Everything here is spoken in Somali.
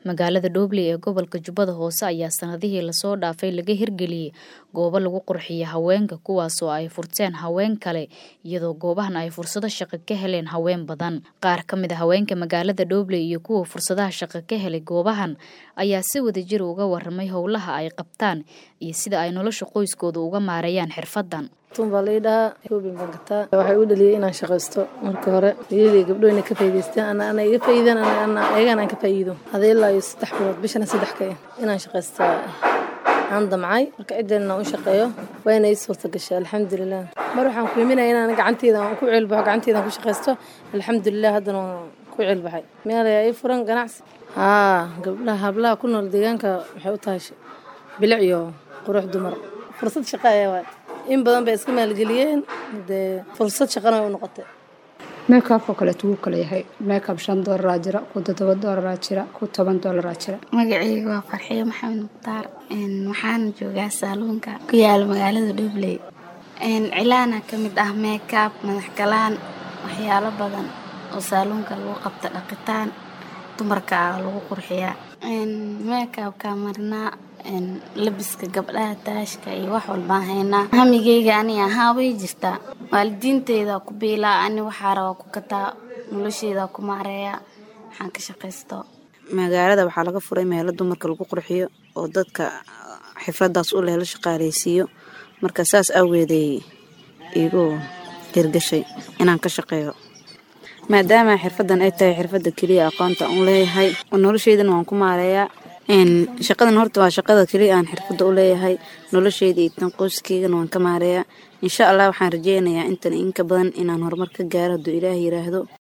Magaalada Dhoble ee gobolka Jubbada Hoose ayaa sanadihii la soo dhaafay laga hirgeliyay goobo lagu qurxiyo haweenka kuwaas oo ay furteen haween kale iyadoo goobahan ay fursado shaqo ka heleen haween badan. Qaar ka mid ah haweenka magaalada Dhoble iyo kuwa fursadaha shaqo ka helay goobahan ayaa si wadajir uga warramay howlaha ay qabtaan iyo sida ay nolosha qoyskooda uga maareeyaan xirfadan. Tumbalida hubin bangata waxay u dhaliyay inaan shaqaysto marka hore iyadii gabdho inay ka faa'iideystaan ana iga faa'iidaan ana ayagana ka faa'iido hadii la iyo 3 bilood bishana 3 ka inaan shaqaysto aan damcay marka cidina u shaqeeyo waa inay suurta gashay alxamdulillah mar waxaan ku yiminaa inaan gacanteeda ku cilbaxo gacanteeda ku shaqaysto alxamdulillah hadana ku cilbaxay meel ay furan ganacsi gabdhaha hablaha ku nool deegaanka waxay u tahay bilic iyo qurux dumar fursad shaqo ay in badan bay iska maalgeliyeen fursad shaqana u noqotay makeup kale tuu kale yahay makeup $5 jira ku $7 jira ku $10 jira magacayga waa Farxiyo Maxamed Mukhtaar waxaan joogaa saloonka ku yaal magaalada Dhoble cilaana kamid ah makeup madax galaan waxyaalo badan oo saloonka lagu qabto dhaqitaan dumarka lagu qurxiyaa makeup ka marna labiska gabdhaha taashka iyo wax walba haynaa hamigeyga aniga way jirtaa waalidiinteeda ku biilaa ani waxa rabo ku kataa nolosheeda ku maareeya waxaan ka shaqaysto magaalada waxa laga furay meelo dumarka lagu qurxiyo oo dadka xirfadaas u leh la shaqaaleysiyo marka saas aweeday igu hirgashay inaan ka shaqeeyo maadaama xirfadan ay tahay xirfada kaliya aqoonta u leeyahay nolosheedana waan ku maareeyaa shaqadan horta waa shaqada kaliya aan xirfada u leeyahay nolosheedii tan qoyskeyga waan ka maareeyaa insha Allah waxaan rajeynayaa intan in ka badan inaan horumar ka gaaro haduu Ilaahay yiraahdo.